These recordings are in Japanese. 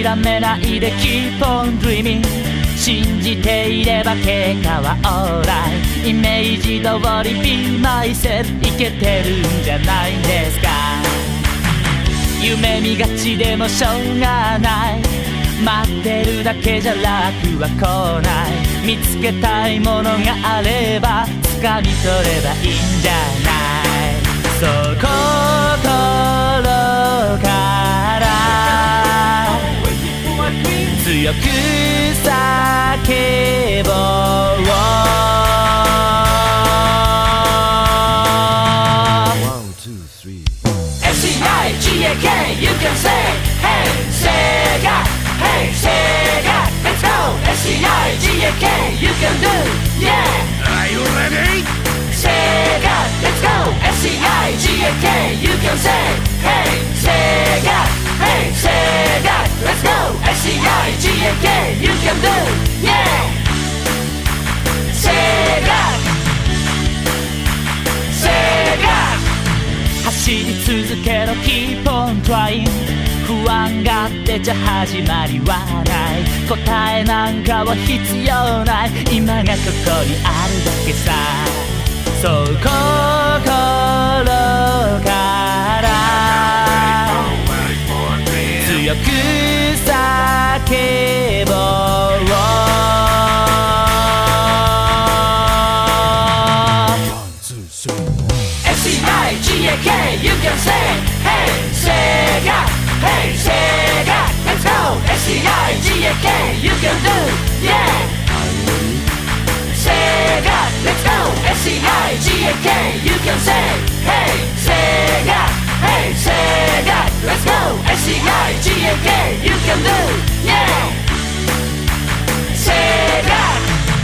諦めないで Keep on dreaming 信じていれば結果はオーライイメージ通り Be myself いけてるんじゃないですか夢見がちでもしょうがない待ってるだけじゃ楽は来ない見つけたいものがあれば掴み取ればいいんじゃないそう心から強く叫ぼうSEIGAK You can say Hey Sega Hey Sega Let's go SEIGAK You can do Yeah Are you ready? Sega Let's go SEIGAK You can say Hey Sega Hey Sega Let's go SEIGAK You can do Yeah Sega Sega走り続けろ Keep on trying 不安があってじゃ始まりはない答えなんかは必要ない今がここにあるだけさそう心から強く叫ぼうSEIGAK You can say Hey Sega Hey Sega Let's go SEIGAK You can do Yeah Sega Let's go SEIGAK You can say Hey Sega Hey Sega Let's go SEIGAK You can do Yeah Sega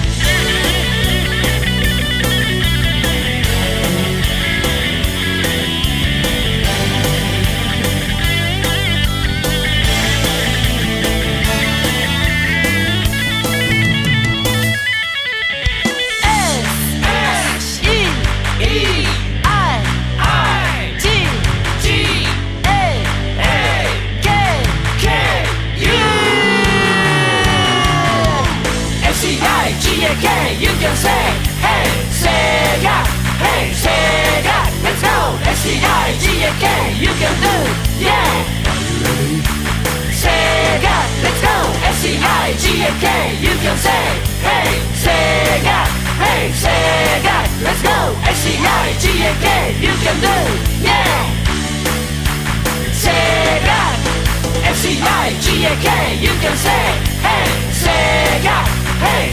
SEIGAK You can say Hey Sega Hey Sega Let's go SEIGAK You can do Yeah Sega Let's go SEIGAK You can say Hey Sega Hey Sega Let's go SEIGAK You can do Yeah Sega SEIGAK You can say Hey Sega Hey